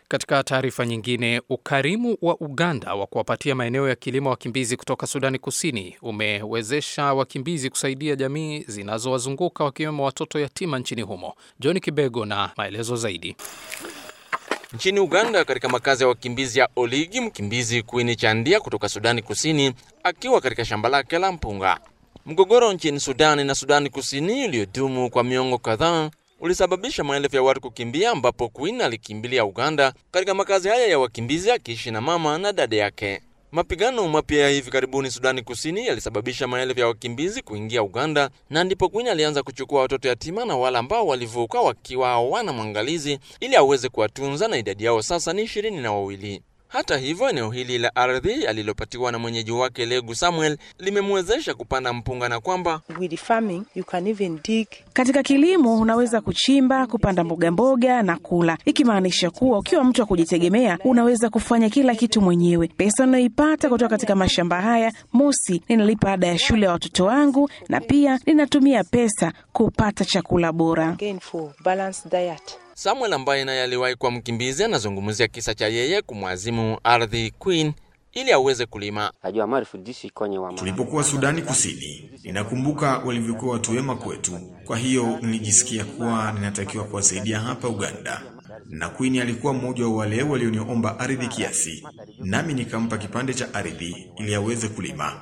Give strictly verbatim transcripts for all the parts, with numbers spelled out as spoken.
Katika taarifa nyingine, ukarimu wa Uganda wa kuwapatia maeneo ya kilimo wakimbizi kutoka Sudani Kusini umewezesha wakimbizi kusaidia jamii zinazowazunguka wakiwemo watoto yatima nchini humo. John Kibego na maelezo zaidi. Nchini Uganda, katika makazi ya wakimbizi ya Oligi, mkimbizi Queen Chandia kutoka Sudani Kusini akiwa katika shamba lake la mpunga. Mgogoro nchini Sudani na Sudani Kusini uliodumu kwa miongo kadhaa ulisababisha maelfu ya watu kukimbia, ambapo Queen alikimbilia Uganda katika makazi haya ya wakimbizi akiishi na mama na dada yake. Mapigano mapya ya hivi karibuni Sudani Kusini yalisababisha maelfu ya wakimbizi kuingia Uganda, na ndipo Queen alianza kuchukua watoto yatima na wale ambao walivuka wakiwa hawana mwangalizi ili aweze kuwatunza, na idadi yao sasa ni ishirini na wawili. Hata hivyo, eneo hili la ardhi alilopatiwa na mwenyeji wake Legu Samuel limemwezesha kupanda mpunga, na kwamba with farming you can even dig. Katika kilimo unaweza kuchimba, kupanda mboga mboga na kula, ikimaanisha kuwa ukiwa mtu wa kujitegemea unaweza kufanya kila kitu mwenyewe. Pesa ninayoipata kutoka katika mashamba haya, mosi, ninalipa ada ya shule ya watoto wangu, na pia ninatumia pesa kupata chakula bora. Again for balanced diet. Samuel ambaye naye aliwahi kuwa mkimbizi anazungumzia kisa cha yeye kumwazimu ardhi Queen ili aweze kulima. Tulipokuwa Sudani Kusini, ninakumbuka walivyokuwa watu wema kwetu. Kwa hiyo nilijisikia kuwa ninatakiwa kuwasaidia hapa Uganda. Na Queen alikuwa mmoja wa wale walioniomba ardhi kiasi, nami nikampa kipande cha ardhi ili aweze kulima.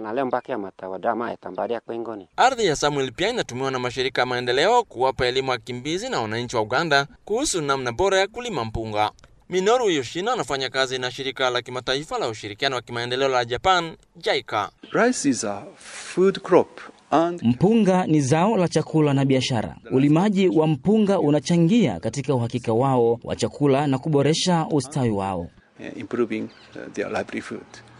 Ardhi ya Samuel pia inatumiwa na mashirika ya maendeleo kuwapa elimu wakimbizi na wananchi wa Uganda kuhusu namna bora ya kulima mpunga. Minoru Yoshino anafanya kazi na shirika la kimataifa la ushirikiano wa kimaendeleo la Japan, JICA. Rice is a food crop. And mpunga ni zao la chakula na biashara. Ulimaji wa mpunga unachangia katika uhakika wao wa chakula na kuboresha ustawi wao. Improving their livelihood.